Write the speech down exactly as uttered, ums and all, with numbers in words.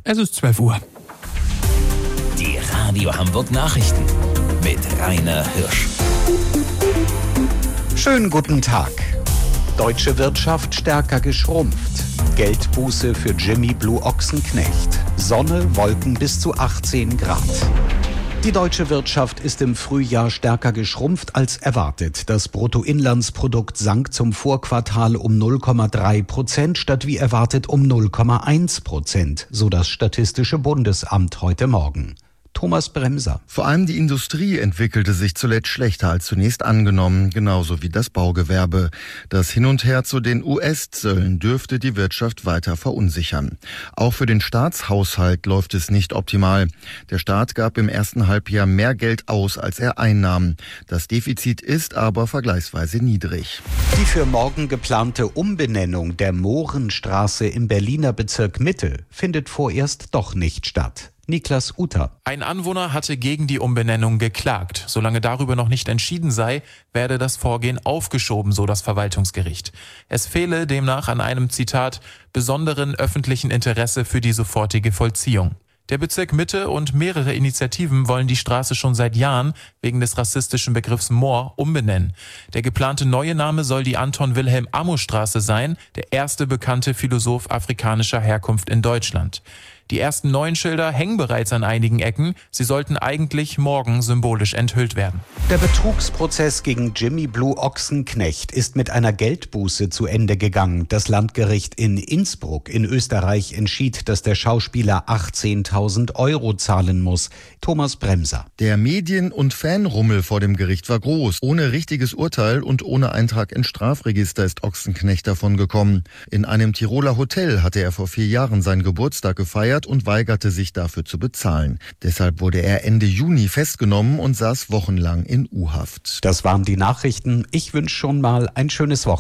Es ist zwölf Uhr. Die Radio Hamburg Nachrichten mit Rainer Hirsch. Schönen guten Tag. Deutsche Wirtschaft stärker geschrumpft. Geldbuße für Jimmy Blue Ochsenknecht. Sonne, Wolken bis zu achtzehn Grad. Die deutsche Wirtschaft ist im Frühjahr stärker geschrumpft als erwartet. Das Bruttoinlandsprodukt sank zum Vorquartal um null Komma drei Prozent statt wie erwartet um null Komma eins Prozent, so das Statistische Bundesamt heute Morgen. Thomas Bremser. Vor allem die Industrie entwickelte sich zuletzt schlechter als zunächst angenommen, genauso wie das Baugewerbe. Das Hin und Her zu den U S-Zöllen dürfte die Wirtschaft weiter verunsichern. Auch für den Staatshaushalt läuft es nicht optimal. Der Staat gab im ersten Halbjahr mehr Geld aus, als er einnahm. Das Defizit ist aber vergleichsweise niedrig. Die für morgen geplante Umbenennung der Mohrenstraße im Berliner Bezirk Mitte findet vorerst doch nicht statt. Niklas Uter. Ein Anwohner hatte gegen die Umbenennung geklagt. Solange darüber noch nicht entschieden sei, werde das Vorgehen aufgeschoben, so das Verwaltungsgericht. Es fehle demnach an einem, Zitat, besonderen öffentlichen Interesse für die sofortige Vollziehung. Der Bezirk Mitte und mehrere Initiativen wollen die Straße schon seit Jahren wegen des rassistischen Begriffs Moor umbenennen. Der geplante neue Name soll die Anton-Wilhelm-Amo-Straße sein, der erste bekannte Philosoph afrikanischer Herkunft in Deutschland. Die ersten neuen Schilder hängen bereits an einigen Ecken. Sie sollten eigentlich morgen symbolisch enthüllt werden. Der Betrugsprozess gegen Jimmy Blue Ochsenknecht ist mit einer Geldbuße zu Ende gegangen. Das Landgericht in Innsbruck in Österreich entschied, dass der Schauspieler achtzehntausend Euro zahlen muss. Thomas Bremser. Der Medien- und Fanrummel vor dem Gericht war groß. Ohne richtiges Urteil und ohne Eintrag ins Strafregister ist Ochsenknecht davon gekommen. In einem Tiroler Hotel hatte er vor vier Jahren seinen Geburtstag gefeiert und weigerte sich dafür zu bezahlen. Deshalb wurde er Ende Juni festgenommen und saß wochenlang in U-Haft. Das waren die Nachrichten. Ich wünsche schon mal ein schönes Wochenende.